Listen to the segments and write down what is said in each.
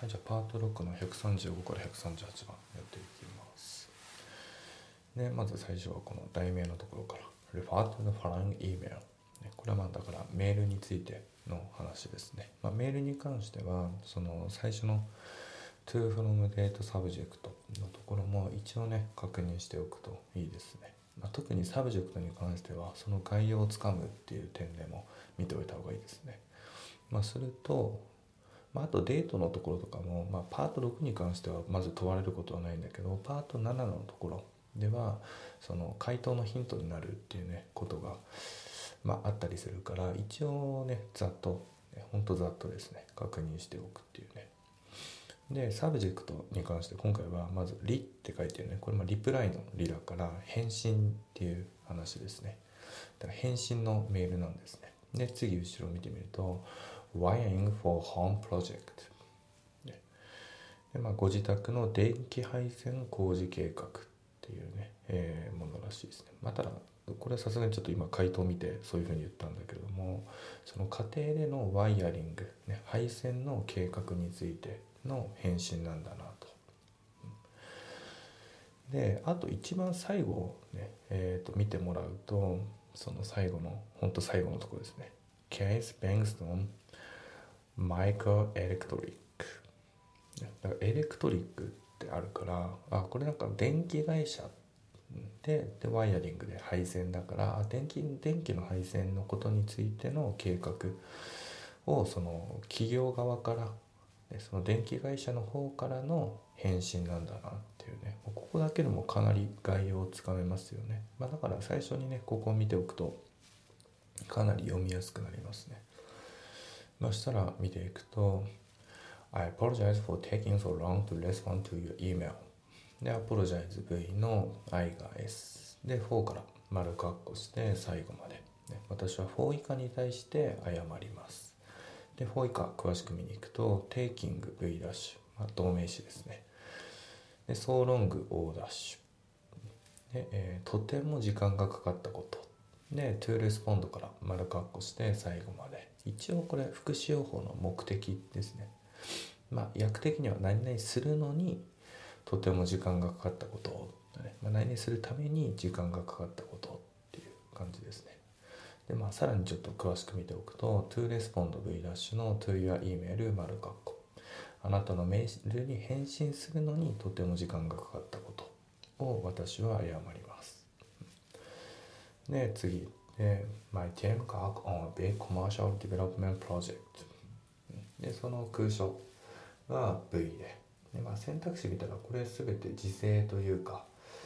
はい、じゃあパート6の135から138番やっていきます。で、まず最初はこの題名のところから Refer to the following email。これはだからメールについての話ですね。メールに関してはその最初の to from date subject のところも一応ね確認しておくといいですね。特にサブジェクトに関してはその概要をつかむっていう点でも見ておいた方がいいですね。するとあとデートのところとかも、パート6に関してはまず問われることはないんだけど、パート7のところではその回答のヒントになるっていうねことが、あったりするから、一応ねざっとですね確認しておくっていうね。でサブジェクトに関して今回はまずリって書いてるね。これリプライのリだから返信っていう話ですね。だから返信のメールなんですね。で次後ろを見てみるとWiring for Home Project で、ご自宅の電気配線工事計画っていうね、ものらしいですね。ただこれはさすがにちょっと今回答を見てそういうふうに言ったんだけれども、その家庭でのワイヤリング、配線の計画についての返信なんだなと。であと一番最後をね、見てもらうと、その最後の最後のところですね。Case Bangstonマイクロエレクトリック。だからエレクトリックってあるから、これ電気会社でワイヤリングで配線だから、電気の配線のことについての計画をその企業側からその電気会社の方からの返信なんだなっていうね。ここだけでもかなり概要をつかめますよね。だから最初にねここを見ておくとかなり読みやすくなりますね。そしたら見ていくと I apologize for taking so long to respond to your email で apologize V の I が S で4から丸括弧して最後まで、私は4以下に対して謝ります。で4以下詳しく見に行くと taking V ダッシュ、動名詞ですね。で so long O ダッシュで、とても時間がかかったことで to respond から丸括弧して最後まで。一応これ副詞用法の目的ですね。訳的には何々するのにとても時間がかかったことを、何々するために時間がかかったことっていう感じですね。でさらにちょっと詳しく見ておくと to respond V ダッシュの to your email 丸括弧、あなたのメールに返信するのにとても時間がかかったことを私は謝ります。で次で My team work on a big commercial development project でその空所が V で、選択肢見たらこれ全て時制というか、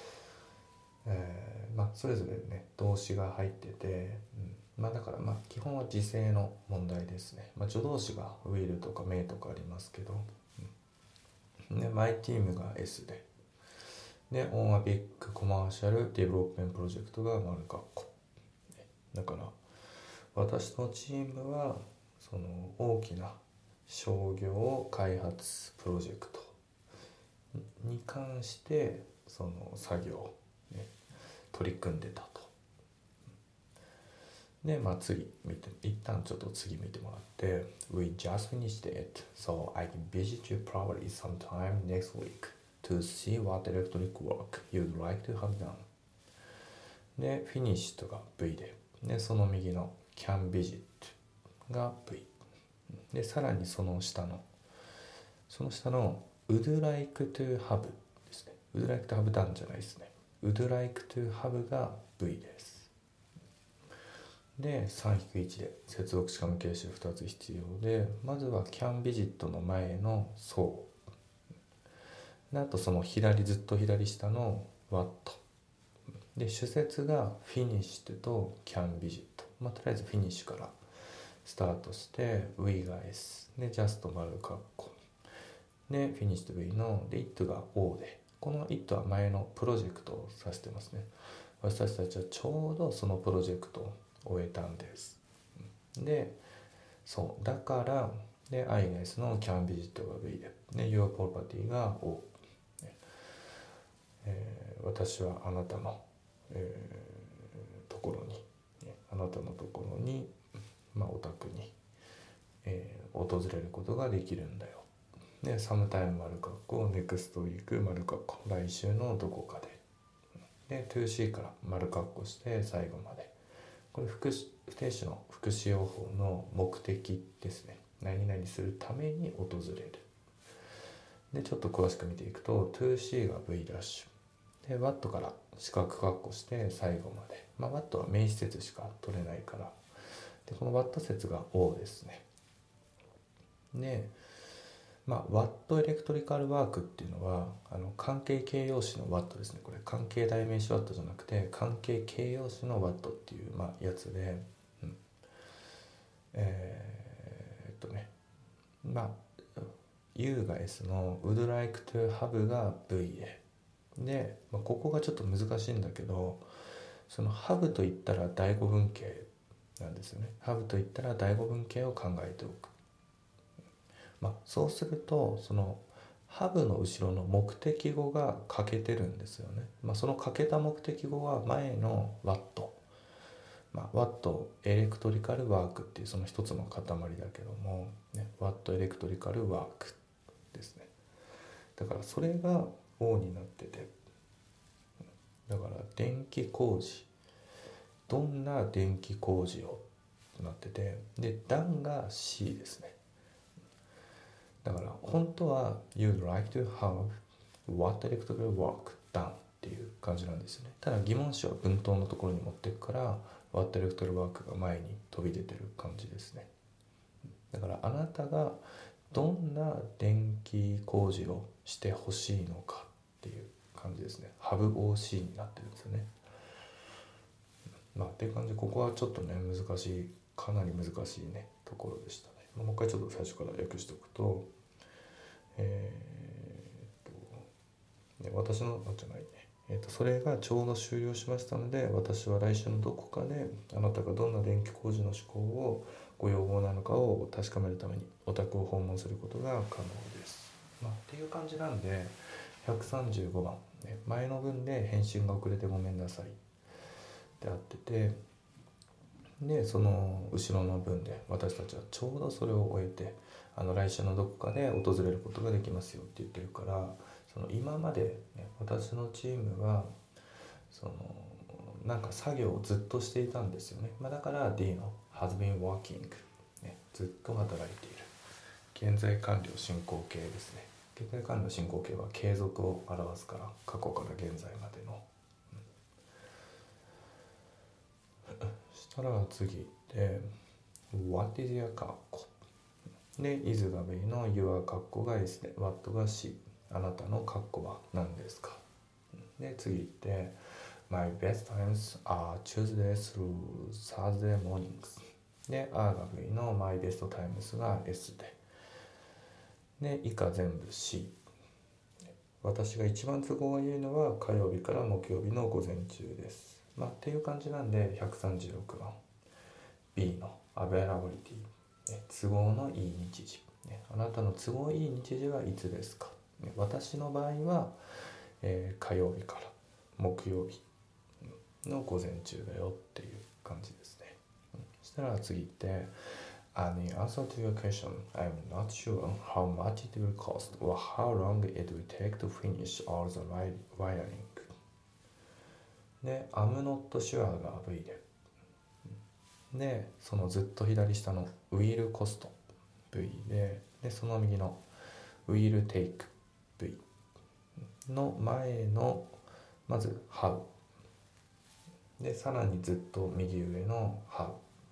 それぞれね動詞が入ってて、だから基本は時制の問題ですね。助動詞が will とか may とかありますけど、で My team が S でOn a big commercial development project が丸括弧だから、私のチームはその大きな商業開発プロジェクトに関してその作業、取り組んでたと。で次見て、一旦ちょっと次見てもらって We just finished it, so I can visit you probably sometime next week to see what electric work you'd like to have done で finished が V でその右の can visit が V でさらにその下の would like to have ですね。would like to have done じゃないですね。would like to have が V です。で 3-1 で接続詞関係詞2つ必要で、まずは can visit の前の so であとそのずっと左下の what で主節が finished と can visit、とりあえず finish からスタートして we が S で just 丸括弧で finished V ので it が O で、この it は前のプロジェクトを指してますね。私たちはちょうどそのプロジェクトを終えたんです。でそうだからで I が S の can visit が V で your property が O、私はあなたの、ところに、お宅に、訪れることができるんだよ。 で、サムタイム丸括弧、ネクストウィーク丸括弧、来週のどこかで。で、2C から丸括弧して最後まで。これ不定詞の副詞用法の目的ですね。何々するために訪れる。で、ちょっと詳しく見ていくと、2C が V ダッシュ。で、What から四角括弧して最後まで。What は名詞節しか取れないから。で、この What 節が O ですね。で、What エレクトリカルワークっていうのは関係形容詞の What ですね。これ関係代名詞 What じゃなくて関係形容詞の What っていう、やつで、U が S の would like to have が V で、ここがちょっと難しいんだけど、その have と言ったら第五文型なんですよね。have と言ったら第五文型を考えておく。そうするとそのハブの後ろの目的語が欠けてるんですよね。その欠けた目的語は前の What、What エレクトリカルワークっていうその一つの塊だけども、What エレクトリカルワークですね。だからそれが O になってて、だから電気工事、どんな電気工事をとなってて、で done が C ですね。だから本当は You'd like to have what electrical work done っていう感じなんですよね。ただ疑問詞は文頭のところに持っていくから what electrical work が前に飛び出てる感じですね。だからあなたがどんな電気工事をしてほしいのかっていう感じですね。have OC になってるんですよね。っていう感じで、ここはちょっとね難しい、かなり難しいねところでしたね。もう一回ちょっと最初から訳しておくと、私のじゃないね、それがちょうど終了しましたので、私は来週のどこかであなたがどんな電気工事の思考をご要望なのかを確かめるためにお宅を訪問することが可能です。っていう感じなんで、135番、前の文で返信が遅れてごめんなさいってあってて、でその後ろの文で私たちはちょうどそれを終えて来週のどこかで訪れることができますよって言ってるから、その今まで、私のチームはそのなんか作業をずっとしていたんですよね。だから D の has been working、ずっと働いている。現在完了進行形ですね。現在完了進行形は継続を表すから、過去から現在までの、したら次で What is your カッコで is が V の your カッコが S で What が C、 あなたのカッコは何ですか。で次行って My best times are Tuesday through Thursday mornings で R が V の My best times が S で以下全部 C、 私が一番都合がいいのは火曜日から木曜日の午前中です。っていう感じなんで、136番 B の Availability、都合のいい日時、あなたの都合いい日時はいつですか。私の場合は、火曜日から木曜日の午前中だよっていう感じですね。そしたら次行って And in answer to your question, I'm not sure how much it will cost or how long it will take to finish all the wiring で I'm not sure が V でそのずっと左下の will cost V でその右の will take V の前のまず how でさらにずっと右上の how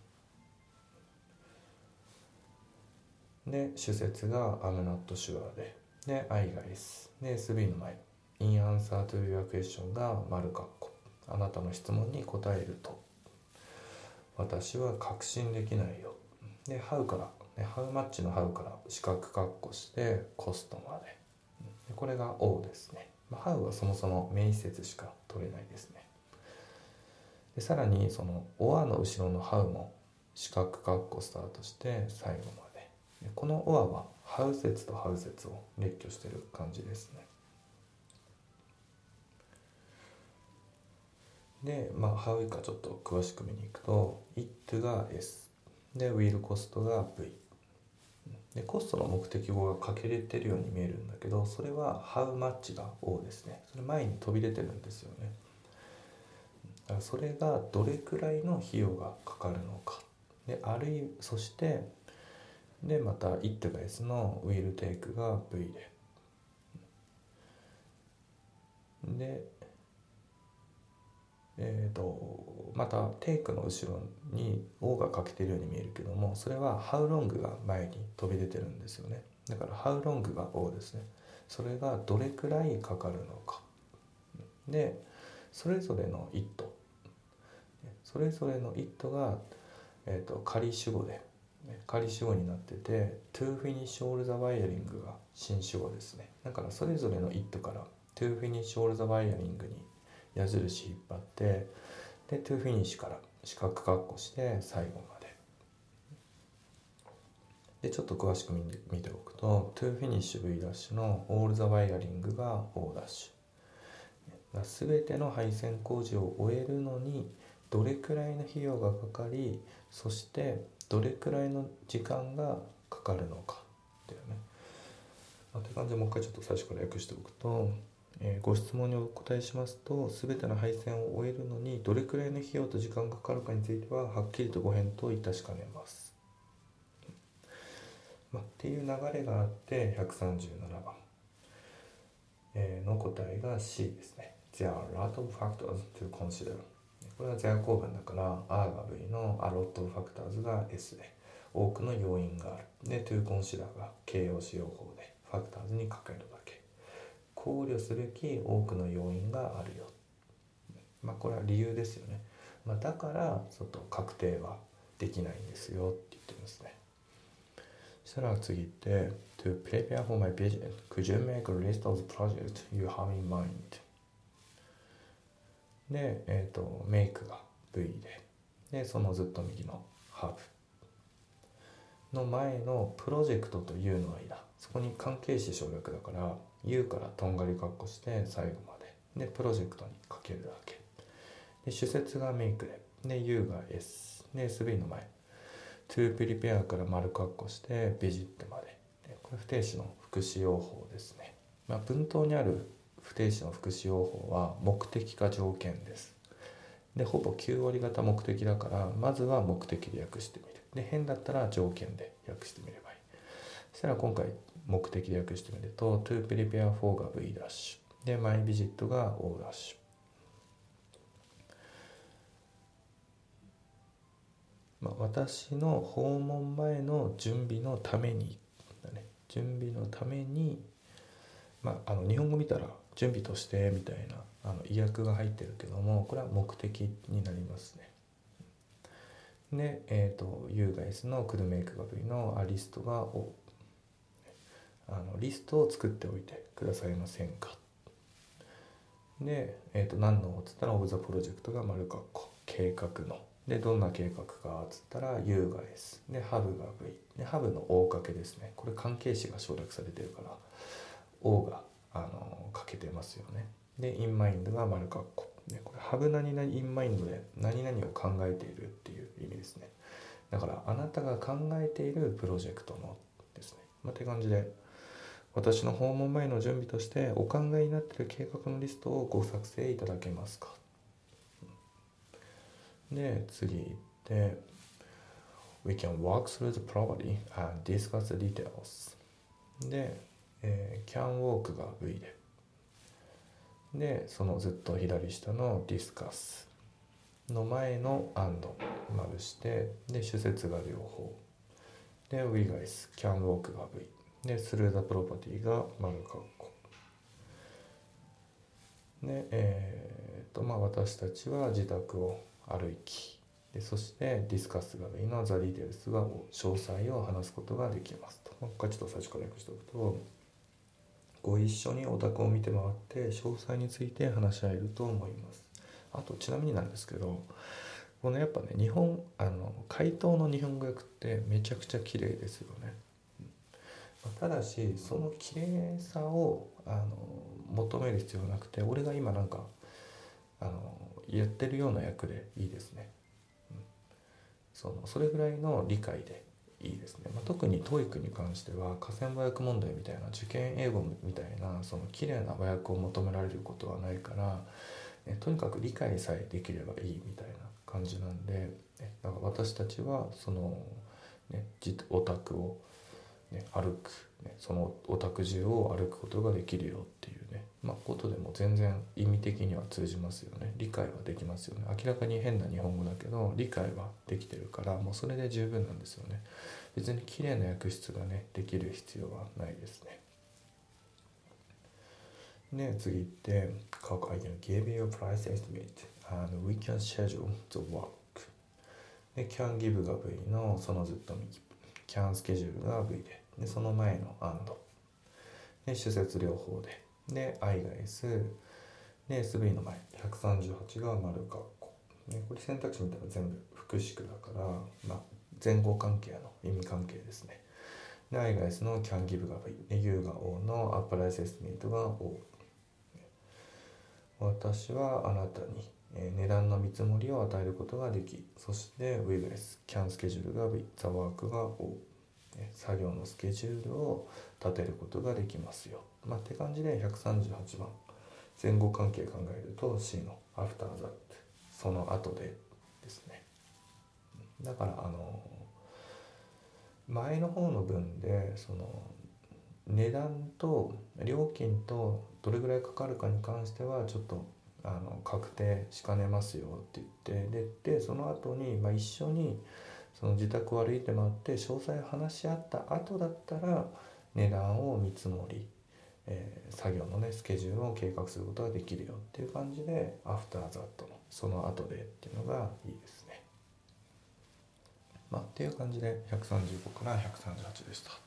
で主節が I'm not sure で I が S で SB の前 In answer to your question が丸括弧、あなたの質問に答えると私は確信できないよ。で How から、How much の How から四角括弧してコストまで、これが O ですね。How はそもそも名詞節しか取れないですね。でさらにその OR の後ろの How も四角括弧スタートして最後まで、この OR は How 節と How 節を列挙している感じですね。で、How 以下ちょっと詳しく見に行くと It が S で Will Cost が V でコストの目的語が書けれてるように見えるんだけど、それは How much が O ですね。それ前に飛び出てるんですよね。だからそれがどれくらいの費用がかかるのかで、そしてでまた It が S の Will take が V でまた take の後ろに O が書けてるように見えるけども、それは How long が前に飛び出てるんですよね。だから How long が O ですね。それがどれくらいかかるのかで、それぞれの It が、仮主語で、仮主語になってて To finish all the wiring が新主語ですね。だからそれぞれの It から To finish all the wiring に矢印引っ張って、で To finish から四角括弧して最後まで。ちょっと詳しく見ておくと To finish V' の All the wiring が O'。すべての配線工事を終えるのにどれくらいの費用がかかり、そしてどれくらいの時間がかかるのかっていうね。って感じでもう一回ちょっと最初から訳しておくと、ご質問にお答えしますと、すべての配線を終えるのにどれくらいの費用と時間がかかるかについてははっきりとご返答いたしかねます。っていう流れがあって137番、の答えが C ですね。There are a lot of factors to consider。これは前後文だから R が V の A lot of factors が S で、多くの要因がある。で to consider が形容詞用法で factors にかけるだけ。考慮すべき多くの要因があるよ。これは理由ですよね。だから確定はできないんですよって言ってますね。そしたら次って To prepare for my vision, could you make a list of the projects you have in mind? で、make が V で、そのずっと右の have の前のプロジェクトと you の間、そこに関係詞省略だから you からとんがり括弧して最後まで、プロジェクトにかけるだけで、主節が make で you が S で SV の前 to prepare から丸括弧して visit まで、これ不定詞の副詞用法ですね。文頭にある不定詞の副詞用法は目的か条件です。でほぼ9割方目的だから、まずは目的で訳してみる。で変だったら条件で訳してみればいい。そしたら今回目的で訳してみると To prepare for が V' で My visit が O'。私の訪問前の準備のためにだね。準備のために、日本語見たら準備としてみたいな意訳が入ってるけども、これは目的になりますね。で、Youが S の Could make が V のリストが O。リストを作っておいてくださいませんか。で、何のつったら Of the project が丸括弧計画の。でどんな計画かつったら U が S で Have が V で Have の O かけですね。これ関係詞が省略されてるから O がかけてますよね。で In mind が丸括弧で、これ Have 何々 In mind で何々を考えているっていう意味ですね。だからあなたが考えているプロジェクトのですね。って感じで、私の訪問前の準備としてお考えになっている計画のリストをご作成いただけますか。で次行って We can walk through the property and discuss the details で、can walk が V でそのずっと左下の discuss の前の and まぶしてで主節が両方で We guys can walk が V で through the property が丸括弧で、私たちは自宅を歩きで、そしてディスカスが V の The details が詳細を話すことができますと。ここちょっと最初から訳しておくと、ご一緒にお宅を見て回って詳細について話し合えると思います。あとちなみになんですけど、このやっぱね回答の日本語訳ってめちゃくちゃ綺麗ですよね。ただしその綺麗さを求める必要はなくて、俺が今言ってるような役でいいですね。それぐらいの理解でいいですね。特に TOEIC に関しては河川和訳問題みたいな受験英語みたいなその綺麗な和訳を求められることはないから、とにかく理解さえできればいいみたいな感じなんで、だから私たちはその、オタクを、歩く、そのオタク中を歩くことができるよっていうね、ことでも全然意味的には通じますよね。理解はできますよね。明らかに変な日本語だけど理解はできてるからもうそれで十分なんですよね。別に綺麗な訳出がねできる必要はないですね。で次行ってI can give you a price estimate and we can schedule the work で can give が V のそのずっと右 can schedule が V でその前の and で主節両方で I が S で SV の前138が丸括弧これ選択肢見たら全部複式だから、前後関係の意味関係ですね。で I が S の can give が V で U が O の a price estimate が O。私はあなたに値段の見積もりを与えることができ、そして V が S、can スケジュールが V、the work が O、作業のスケジュールを立てることができますよ。って感じで138番前後関係考えると C の after that その後でですね。だから前の方の文でその値段と料金とどれぐらいかかるかに関してはちょっと確定しかねますよって言ってでその後に、一緒にその自宅を歩いて回って詳細を話し合った後だったら値段を見積もり、作業のねスケジュールを計画することができるよっていう感じでアフターザットのその後でっていうのがいいですね。っていう感じで135から138でした。